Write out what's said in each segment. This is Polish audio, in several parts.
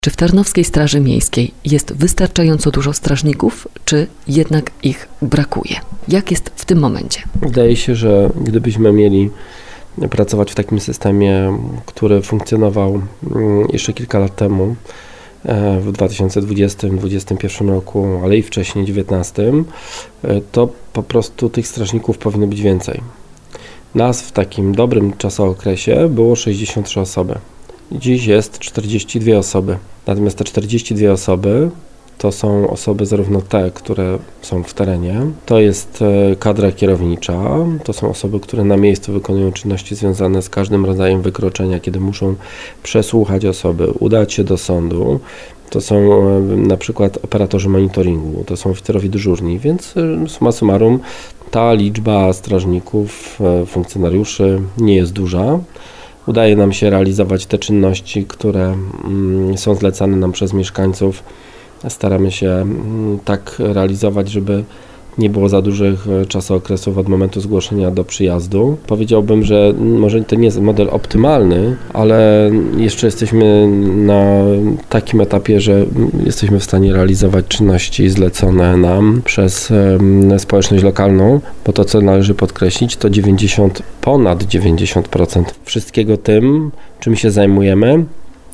Czy w Tarnowskiej Straży Miejskiej jest wystarczająco dużo strażników, czy jednak ich brakuje? Jak jest w tym momencie? Wydaje się, że gdybyśmy mieli pracować w takim systemie, który funkcjonował jeszcze kilka lat temu, w 2020-2021 roku, ale i wcześniej, 2019, to po prostu tych strażników powinno być więcej. Nas w takim dobrym czasookresie było 63 osoby. Dziś jest 42 osoby. Natomiast te 42 osoby to są osoby zarówno te, które są w terenie, to jest kadra kierownicza, to są osoby, które na miejscu wykonują czynności związane z każdym rodzajem wykroczenia, kiedy muszą przesłuchać osoby, udać się do sądu. To są na przykład operatorzy monitoringu, to są oficerowie dyżurni, więc summa summarum ta liczba strażników, funkcjonariuszy nie jest duża. Udaje nam się realizować te czynności, które są zlecane nam przez mieszkańców. Staramy się tak realizować, żeby nie było za dużych czasookresów od momentu zgłoszenia do przyjazdu. Powiedziałbym, że może to nie jest model optymalny, ale jeszcze jesteśmy na takim etapie, że jesteśmy w stanie realizować czynności zlecone nam przez społeczność lokalną, bo to, co należy podkreślić, to ponad 90% wszystkiego tym, czym się zajmujemy,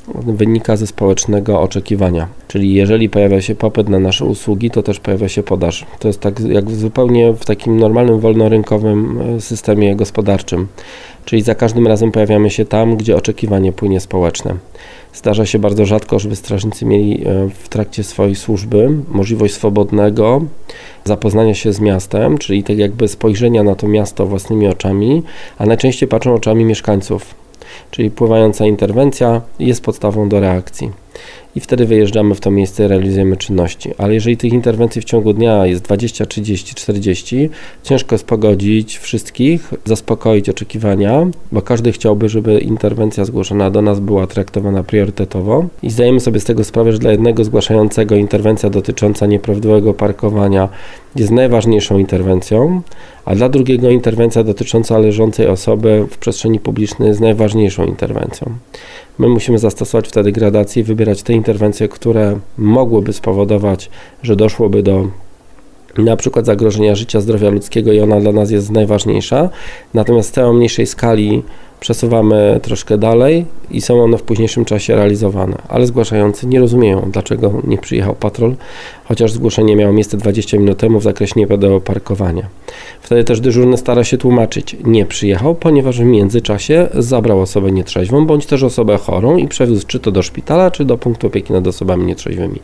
wynika ze społecznego oczekiwania. Czyli jeżeli pojawia się popyt na nasze usługi, to też pojawia się podaż. To jest tak jak zupełnie w takim normalnym, wolnorynkowym systemie gospodarczym. Czyli za każdym razem pojawiamy się tam, gdzie oczekiwanie płynie społeczne. Zdarza się bardzo rzadko, żeby strażnicy mieli w trakcie swojej służby możliwość swobodnego zapoznania się z miastem, czyli tak jakby spojrzenia na to miasto własnymi oczami, a najczęściej patrzą oczami mieszkańców. Czyli pływająca interwencja jest podstawą do reakcji. I wtedy wyjeżdżamy w to miejsce i realizujemy czynności. Ale jeżeli tych interwencji w ciągu dnia jest 20, 30, 40, ciężko jest pogodzić wszystkich, zaspokoić oczekiwania, bo każdy chciałby, żeby interwencja zgłoszona do nas była traktowana priorytetowo. I zdajemy sobie z tego sprawę, że dla jednego zgłaszającego interwencja dotycząca nieprawidłowego parkowania jest najważniejszą interwencją, a dla drugiego interwencja dotycząca leżącej osoby w przestrzeni publicznej jest najważniejszą interwencją. My musimy zastosować wtedy gradację i wybierać te interwencje, które mogłyby spowodować, że doszłoby do na przykład zagrożenia życia, zdrowia ludzkiego i ona dla nas jest najważniejsza. Natomiast te o mniejszej skali przesuwamy troszkę dalej i są one w późniejszym czasie realizowane. Ale zgłaszający nie rozumieją, dlaczego nie przyjechał patrol, chociaż zgłoszenie miało miejsce 20 minut temu w zakresie nieprawidłowego parkowania. Wtedy też dyżurny stara się tłumaczyć, nie przyjechał, ponieważ w międzyczasie zabrał osobę nietrzeźwą, bądź też osobę chorą i przewiózł czy to do szpitala, czy do punktu opieki nad osobami nietrzeźwymi.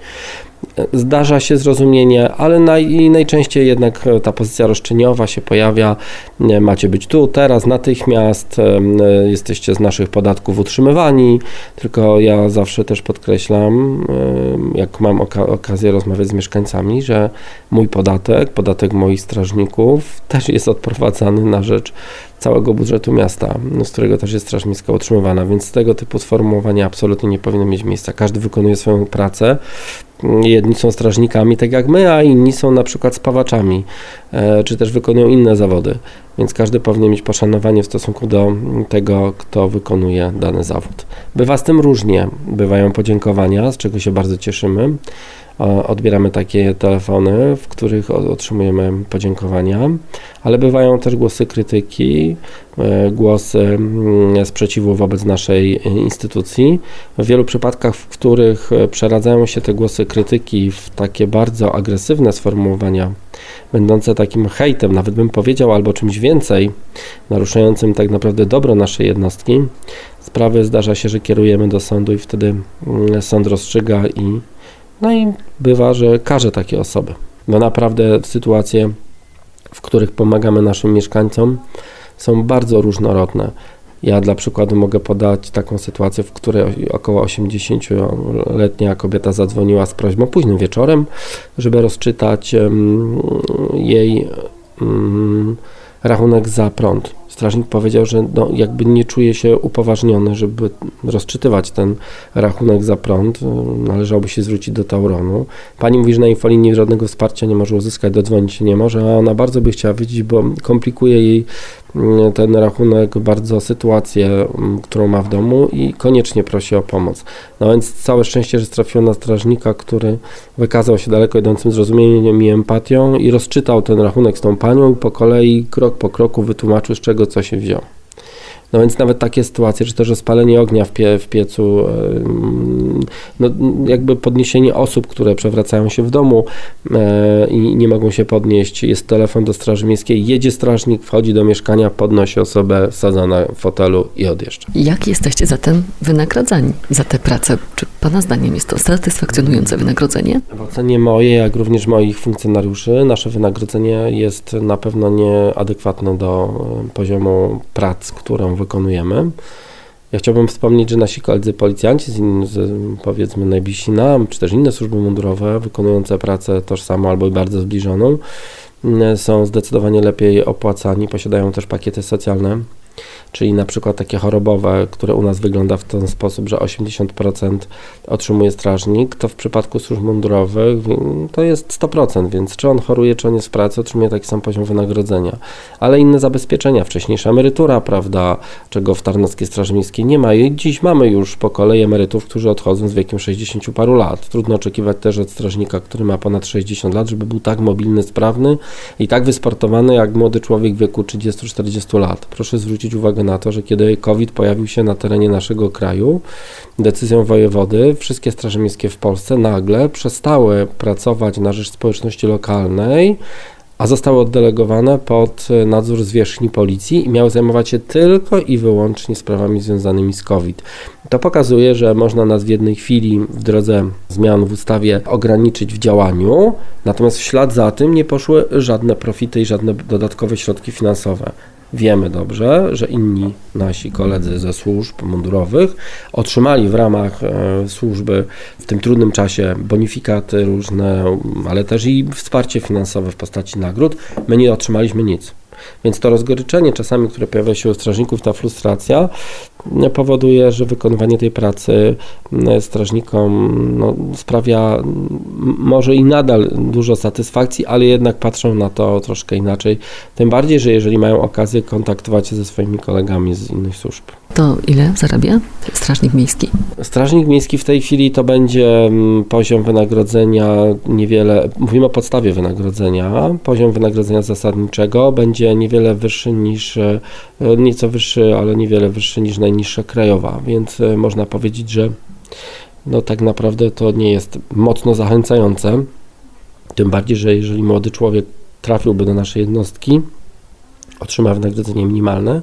Zdarza się zrozumienie, ale najczęściej jednak ta pozycja roszczeniowa się pojawia. Macie być tu, teraz, natychmiast, jesteście z naszych podatków utrzymywani, tylko ja zawsze też podkreślam, jak mam okazję rozmawiać z mieszkańcami, że mój podatek moich strażników też jest odprowadzany na rzecz całego budżetu miasta, z którego też jest Straż Miejska utrzymywana, więc tego typu sformułowania absolutnie nie powinno mieć miejsca. Każdy wykonuje swoją pracę. Jedni są strażnikami, tak jak my, a inni są na przykład spawaczami, czy też wykonują inne zawody, więc każdy powinien mieć poszanowanie w stosunku do tego, kto wykonuje dany zawód. Bywa z tym różnie, bywają podziękowania, z czego się bardzo cieszymy. Odbieramy takie telefony, w których otrzymujemy podziękowania, ale bywają też głosy krytyki, głosy sprzeciwu wobec naszej instytucji. W wielu przypadkach, w których przeradzają się te głosy krytyki w takie bardzo agresywne sformułowania, będące takim hejtem, nawet bym powiedział, albo czymś więcej, naruszającym tak naprawdę dobro naszej jednostki, sprawy zdarza się, że kierujemy do sądu i wtedy sąd rozstrzyga i bywa, że karze takie osoby. Bo naprawdę sytuacje, w których pomagamy naszym mieszkańcom, są bardzo różnorodne. Ja dla przykładu mogę podać taką sytuację, w której około 80-letnia kobieta zadzwoniła z prośbą późnym wieczorem, żeby rozczytać jej rachunek za prąd. Strażnik powiedział, że jakby nie czuje się upoważniony, żeby rozczytywać ten rachunek za prąd. Należałoby się zwrócić do Tauronu. Pani mówi, że na infolinii żadnego wsparcia nie może uzyskać, dodzwonić się nie może, a ona bardzo by chciała wiedzieć, bo komplikuje jej ten rachunek, bardzo sytuację, którą ma w domu i koniecznie prosi o pomoc. No więc całe szczęście, że trafiło na strażnika, który wykazał się daleko idącym zrozumieniem i empatią i rozczytał ten rachunek z tą panią i po kolei, krok po kroku wytłumaczył, z czego co się wziął. No więc nawet takie sytuacje, czy też o spalenie ognia w piecu, no jakby podniesienie osób, które przewracają się w domu i nie mogą się podnieść, jest telefon do Straży Miejskiej, jedzie strażnik, wchodzi do mieszkania, podnosi osobę, sadza na fotelu i odjeżdża. Jak jesteście zatem wynagradzani za tę pracę? Czy Pana zdaniem jest to satysfakcjonujące wynagrodzenie? W ocenie mojej, jak również moich funkcjonariuszy, nasze wynagrodzenie jest na pewno nieadekwatne do poziomu prac, którą wykonujemy. Ja chciałbym wspomnieć, że nasi koledzy policjanci, powiedzmy najbliżsi nam, czy też inne służby mundurowe, wykonujące pracę tożsamą albo bardzo zbliżoną, są zdecydowanie lepiej opłacani, posiadają też pakiety socjalne, czyli na przykład takie chorobowe, które u nas wygląda w ten sposób, że 80% otrzymuje strażnik, to w przypadku służb mundurowych to jest 100%, więc czy on choruje, czy on jest w pracy, otrzymuje taki sam poziom wynagrodzenia. Ale inne zabezpieczenia, wcześniejsza emerytura, prawda, czego w Tarnowskiej Straży Miejskiej nie ma i dziś mamy już po kolei emerytów, którzy odchodzą z wiekiem 60 paru lat. Trudno oczekiwać też od strażnika, który ma ponad 60 lat, żeby był tak mobilny, sprawny i tak wysportowany jak młody człowiek w wieku 30-40 lat. Proszę zwrócić uwagę na to, że kiedy COVID pojawił się na terenie naszego kraju, decyzją wojewody wszystkie straże miejskie w Polsce nagle przestały pracować na rzecz społeczności lokalnej, a zostały oddelegowane pod nadzór zwierzchni policji i miały zajmować się tylko i wyłącznie sprawami związanymi z COVID. To pokazuje, że można nas w jednej chwili w drodze zmian w ustawie ograniczyć w działaniu, natomiast w ślad za tym nie poszły żadne profity i żadne dodatkowe środki finansowe. Wiemy dobrze, że inni nasi koledzy ze służb mundurowych otrzymali w ramach służby w tym trudnym czasie bonifikaty różne, ale też i wsparcie finansowe w postaci nagród. My nie otrzymaliśmy nic. Więc to rozgoryczenie czasami, które pojawia się u strażników, ta frustracja powoduje, że wykonywanie tej pracy strażnikom sprawia może i nadal dużo satysfakcji, ale jednak patrzą na to troszkę inaczej. Tym bardziej, że jeżeli mają okazję kontaktować się ze swoimi kolegami z innych służb. To ile zarabia strażnik miejski? Strażnik miejski w tej chwili to będzie poziom wynagrodzenia niewiele, mówimy o podstawie wynagrodzenia, poziom wynagrodzenia zasadniczego będzie niewiele wyższy niż, nieco wyższy, ale niewiele wyższy niż najniższa krajowa, więc można powiedzieć, że tak naprawdę to nie jest mocno zachęcające, tym bardziej, że jeżeli młody człowiek trafiłby do naszej jednostki, otrzyma wynagrodzenie minimalne,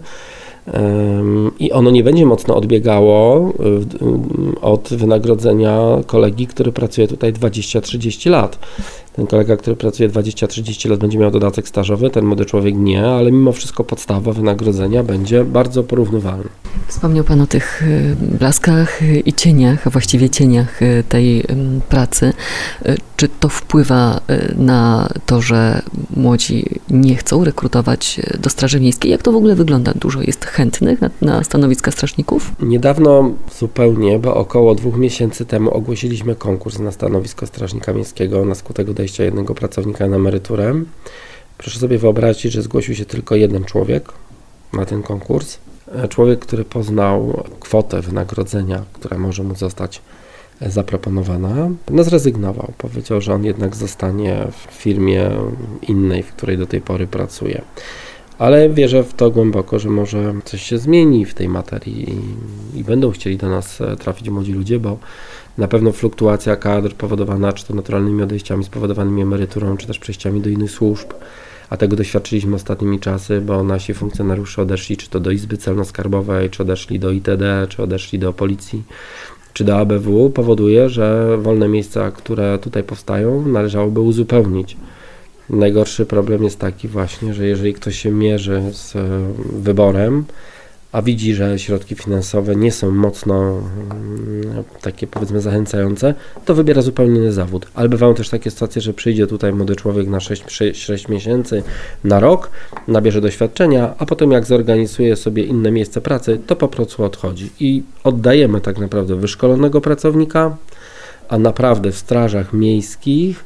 i ono nie będzie mocno odbiegało od wynagrodzenia kolegi, który pracuje tutaj 20-30 lat. Ten kolega, który pracuje 20-30 lat, będzie miał dodatek stażowy, ten młody człowiek nie, ale mimo wszystko podstawa wynagrodzenia będzie bardzo porównywalna. Wspomniał Pan o tych blaskach i cieniach, a właściwie cieniach tej pracy. Czy to wpływa na to, że młodzi nie chcą rekrutować do Straży Miejskiej? Jak to w ogóle wygląda? Dużo jest chętnych na stanowiska strażników? Niedawno zupełnie, bo około 2 miesięcy temu ogłosiliśmy konkurs na stanowisko strażnika miejskiego na skutek odejścia jednego pracownika na emeryturę. Proszę sobie wyobrazić, że zgłosił się tylko jeden człowiek na ten konkurs. Człowiek, który poznał kwotę wynagrodzenia, która może mu zostać zaproponowana, zrezygnował. Powiedział, że on jednak zostanie w firmie innej, w której do tej pory pracuje. Ale wierzę w to głęboko, że może coś się zmieni w tej materii i będą chcieli do nas trafić młodzi ludzie, bo na pewno fluktuacja kadr powodowana czy to naturalnymi odejściami spowodowanymi emeryturą, czy też przejściami do innych służb, a tego doświadczyliśmy ostatnimi czasy, bo nasi funkcjonariusze odeszli czy to do Izby Celno-Skarbowej, czy odeszli do ITD, czy odeszli do Policji, czy do ABW, powoduje, że wolne miejsca, które tutaj powstają, należałoby uzupełnić. Najgorszy problem jest taki właśnie, że jeżeli ktoś się mierzy z wyborem, a widzi, że środki finansowe nie są mocno takie powiedzmy zachęcające, to wybiera zupełnie inny zawód. Ale bywają też takie sytuacje, że przyjdzie tutaj młody człowiek na 6 miesięcy, na rok, nabierze doświadczenia, a potem jak zorganizuje sobie inne miejsce pracy, to po prostu odchodzi. I oddajemy tak naprawdę wyszkolonego pracownika, a naprawdę w strażach miejskich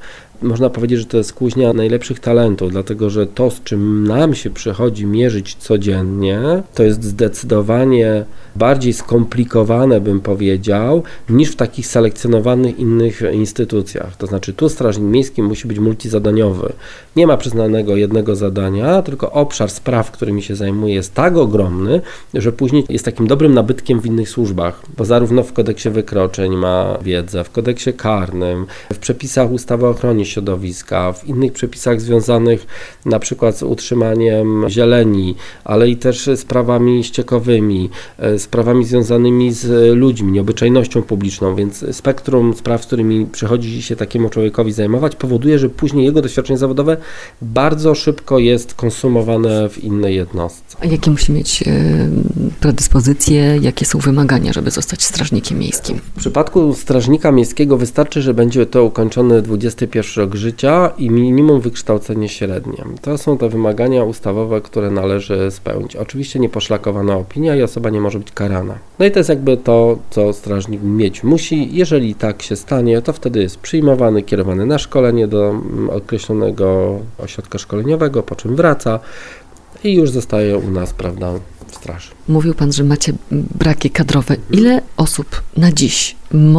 można powiedzieć, że to jest kuźnia najlepszych talentów, dlatego że to, z czym nam się przychodzi mierzyć codziennie, to jest zdecydowanie bardziej skomplikowane, bym powiedział, niż w takich selekcjonowanych innych instytucjach. To znaczy tu strażnik miejski musi być multizadaniowy. Nie ma przyznanego jednego zadania, tylko obszar spraw, którymi się zajmuje, jest tak ogromny, że później jest takim dobrym nabytkiem w innych służbach, bo zarówno w kodeksie wykroczeń ma wiedzę, w kodeksie karnym, w przepisach ustawy o ochronie środowiska, w innych przepisach związanych na przykład z utrzymaniem zieleni, ale i też sprawami ściekowymi, sprawami związanymi z ludźmi, nieobyczajnością publiczną, więc spektrum spraw, z którymi przychodzi się takiemu człowiekowi zajmować, powoduje, że później jego doświadczenie zawodowe bardzo szybko jest konsumowane w innej jednostce. A jakie musi mieć predyspozycje, jakie są wymagania, żeby zostać strażnikiem miejskim? W przypadku strażnika miejskiego wystarczy, że będzie to ukończony 21 rok życia i minimum wykształcenie średnie. To są te wymagania ustawowe, które należy spełnić. Oczywiście nieposzlakowana opinia i osoba nie może być karana. No i to jest jakby to, co strażnik mieć musi. Jeżeli tak się stanie, to wtedy jest przyjmowany, kierowany na szkolenie do określonego ośrodka szkoleniowego, po czym wraca i już zostaje u nas, prawda, w straży. Mówił Pan, że macie braki kadrowe. Ile osób na dziś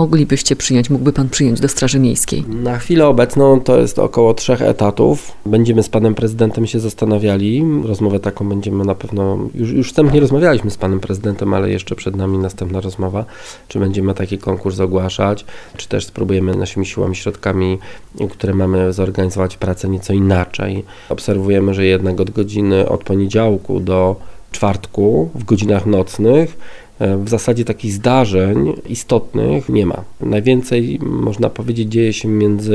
mógłby Pan przyjąć do Straży Miejskiej? Na chwilę obecną to jest około 3 etatów. Będziemy z Panem Prezydentem się zastanawiali. Rozmowę taką będziemy na pewno, już wstępnie rozmawialiśmy z Panem Prezydentem, ale jeszcze przed nami następna rozmowa, czy będziemy taki konkurs ogłaszać, czy też spróbujemy naszymi siłami, środkami, które mamy, zorganizować pracę nieco inaczej. Obserwujemy, że jednak od godziny od poniedziałku do czwartku w godzinach nocnych w zasadzie takich zdarzeń istotnych nie ma. Najwięcej, można powiedzieć, dzieje się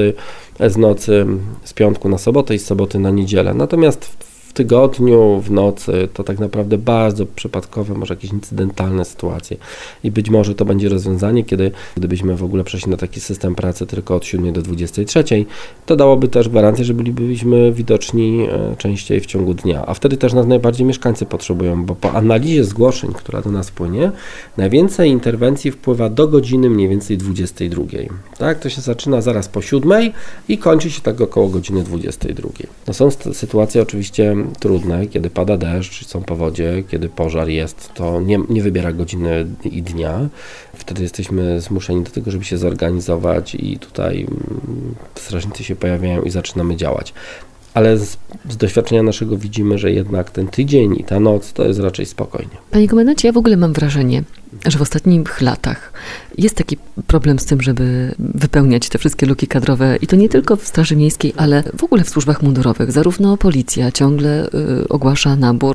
z nocy z piątku na sobotę i z soboty na niedzielę. Natomiast w tygodniu, w nocy to tak naprawdę bardzo przypadkowe, może jakieś incydentalne sytuacje. I być może to będzie rozwiązanie, gdybyśmy w ogóle przeszli na taki system pracy tylko od 7 do 23, to dałoby też gwarancję, że bylibyśmy widoczni częściej w ciągu dnia. A wtedy też nas najbardziej mieszkańcy potrzebują, bo po analizie zgłoszeń, która do nas płynie, najwięcej interwencji wpływa do godziny mniej więcej 22. Tak? To się zaczyna zaraz po 7 i kończy się tak około godziny 22. No są sytuacje oczywiście trudne, kiedy pada deszcz, są powodzie, kiedy pożar jest, to nie wybiera godziny i dnia. Wtedy jesteśmy zmuszeni do tego, żeby się zorganizować i tutaj strażnicy się pojawiają i zaczynamy działać. Ale z doświadczenia naszego widzimy, że jednak ten tydzień i ta noc to jest raczej spokojnie. Panie komendancie, ja w ogóle mam wrażenie, że w ostatnich latach jest taki problem z tym, żeby wypełniać te wszystkie luki kadrowe i to nie tylko w Straży Miejskiej, ale w ogóle w służbach mundurowych. Zarówno policja ciągle ogłasza nabór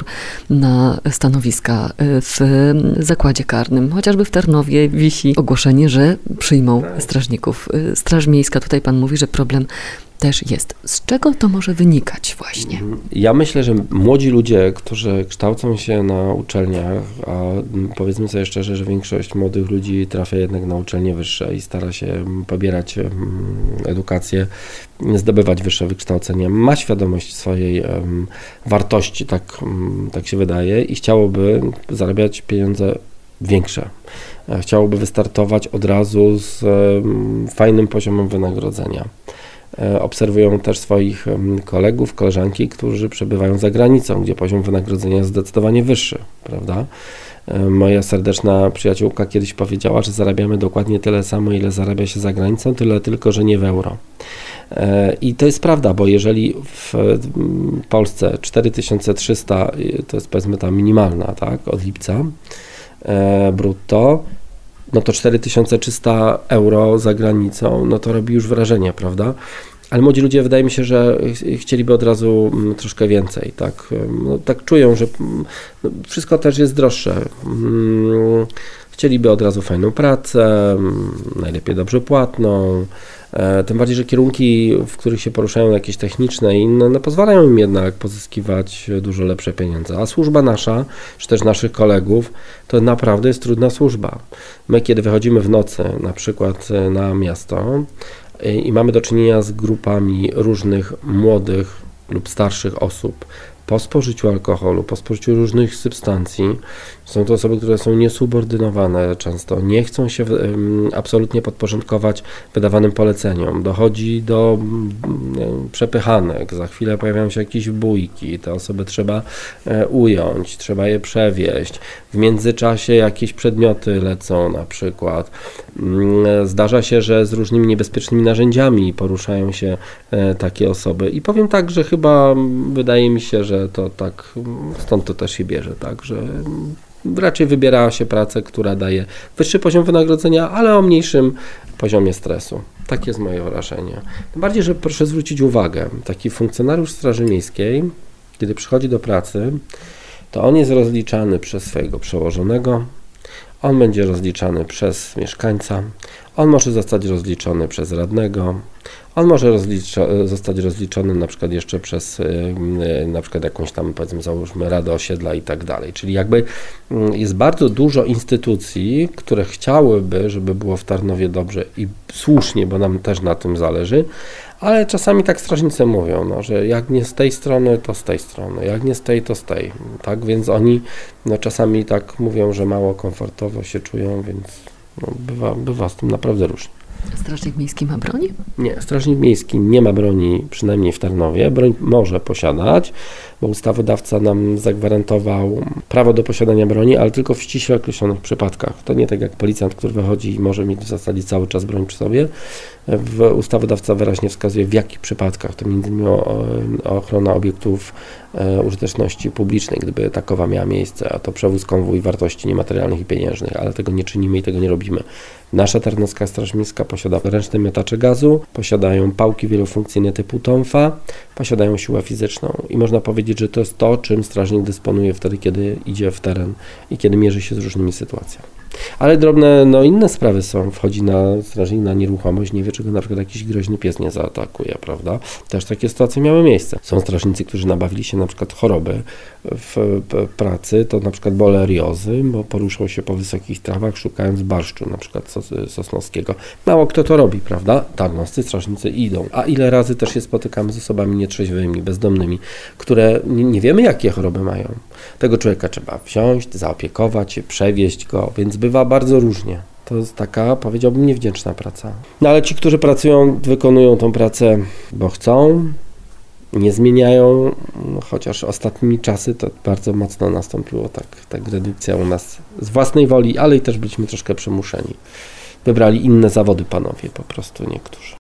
na stanowiska w zakładzie karnym. Chociażby w Tarnowie wisi ogłoszenie, że przyjmą strażników. Straż Miejska, tutaj Pan mówi, że problem też jest. Z czego to może wynikać właśnie? Ja myślę, że młodzi ludzie, którzy kształcą się na uczelniach, a powiedzmy sobie szczerze, że większość młodych ludzi trafia jednak na uczelnie wyższe i stara się pobierać edukację, zdobywać wyższe wykształcenie, ma świadomość swojej wartości, tak się wydaje, i chciałoby zarabiać pieniądze większe. Chciałoby wystartować od razu z fajnym poziomem wynagrodzenia. Obserwują też swoich kolegów, koleżanki, którzy przebywają za granicą, gdzie poziom wynagrodzenia jest zdecydowanie wyższy, prawda? Moja serdeczna przyjaciółka kiedyś powiedziała, że zarabiamy dokładnie tyle samo, ile zarabia się za granicą, tyle tylko, że nie w euro. I to jest prawda, bo jeżeli w Polsce 4300 to jest, powiedzmy, ta minimalna, tak, od lipca brutto, no to 4300 euro za granicą, no to robi już wrażenie, prawda? Ale młodzi ludzie, wydaje mi się, że chcieliby od razu troszkę więcej, tak? No, tak czują, że wszystko też jest droższe. Chcieliby od razu fajną pracę, najlepiej dobrze płatną, tym bardziej, że kierunki, w których się poruszają, jakieś techniczne i inne, no pozwalają im jednak pozyskiwać dużo lepsze pieniądze. A służba nasza, czy też naszych kolegów, to naprawdę jest trudna służba. My, kiedy wychodzimy w nocy, na przykład na miasto i mamy do czynienia z grupami różnych młodych lub starszych osób, po spożyciu alkoholu, po spożyciu różnych substancji. Są to osoby, które są niesubordynowane często, nie chcą się absolutnie podporządkować wydawanym poleceniom. Dochodzi do przepychanek, za chwilę pojawiają się jakieś bójki, te osoby trzeba ująć, trzeba je przewieźć. W międzyczasie jakieś przedmioty lecą na przykład. Zdarza się, że z różnymi niebezpiecznymi narzędziami poruszają się takie osoby. I powiem tak, że chyba wydaje mi się, że to tak, stąd to też się bierze, tak, że raczej wybiera się pracę, która daje wyższy poziom wynagrodzenia, ale o mniejszym poziomie stresu. Takie jest moje wrażenie. Tym bardziej, że proszę zwrócić uwagę, taki funkcjonariusz Straży Miejskiej, kiedy przychodzi do pracy, to on jest rozliczany przez swojego przełożonego, on będzie rozliczany przez mieszkańca, on może zostać rozliczony przez radnego, on może zostać rozliczony na przykład jeszcze przez na przykład jakąś tam, powiedzmy, załóżmy Radę Osiedla i tak dalej. Czyli jakby jest bardzo dużo instytucji, które chciałyby, żeby było w Tarnowie dobrze i słusznie, bo nam też na tym zależy, ale czasami tak strażnicy mówią, no, że jak nie z tej strony, to z tej strony, jak nie z tej, to z tej. Tak, więc oni czasami tak mówią, że mało komfortowo się czują, więc bywa z tym naprawdę różnie. Strażnik miejski ma broń? Nie, strażnik miejski nie ma broni, przynajmniej w Tarnowie. Broń może posiadać, bo ustawodawca nam zagwarantował prawo do posiadania broni, ale tylko w ściśle określonych przypadkach. To nie tak jak policjant, który wychodzi i może mieć w zasadzie cały czas broń przy sobie. Ustawodawca wyraźnie wskazuje, w jakich przypadkach. To m.in. ochrona obiektów użyteczności publicznej, gdyby takowa miała miejsce, a to przewóz, konwój wartości niematerialnych i pieniężnych, ale tego nie czynimy i tego nie robimy. Nasza Tarnowska Straż Miejska posiada ręczne miotacze gazu, posiadają pałki wielofunkcyjne typu Tonfa, posiadają siłę fizyczną i można powiedzieć, że to jest to, czym strażnik dysponuje wtedy, kiedy idzie w teren i kiedy mierzy się z różnymi sytuacjami. Ale drobne, inne sprawy są. Wchodzi strażnik na nieruchomość, nie wie, czy go na przykład jakiś groźny pies nie zaatakuje, prawda? Też takie sytuacje miały miejsce. Są strażnicy, którzy nabawili się na przykład choroby w pracy, to na przykład boleriozy, bo poruszał się po wysokich trawach, szukając barszczu, na przykład sosnowskiego. Mało kto to robi, prawda? Tarnowscy strażnicy idą. A ile razy też się spotykamy z osobami nietrzeźwymi, bezdomnymi, które nie wiemy, jakie choroby mają. Tego człowieka trzeba wziąć, zaopiekować się, przewieźć go, więc bywa bardzo różnie. To jest taka, powiedziałbym, niewdzięczna praca. No ale ci, którzy pracują, wykonują tą pracę, bo chcą, nie zmieniają, chociaż ostatnimi czasy to bardzo mocno nastąpiło tak redukcja u nas z własnej woli, ale i też byliśmy troszkę przymuszeni. Wybrali inne zawody panowie, po prostu niektórzy.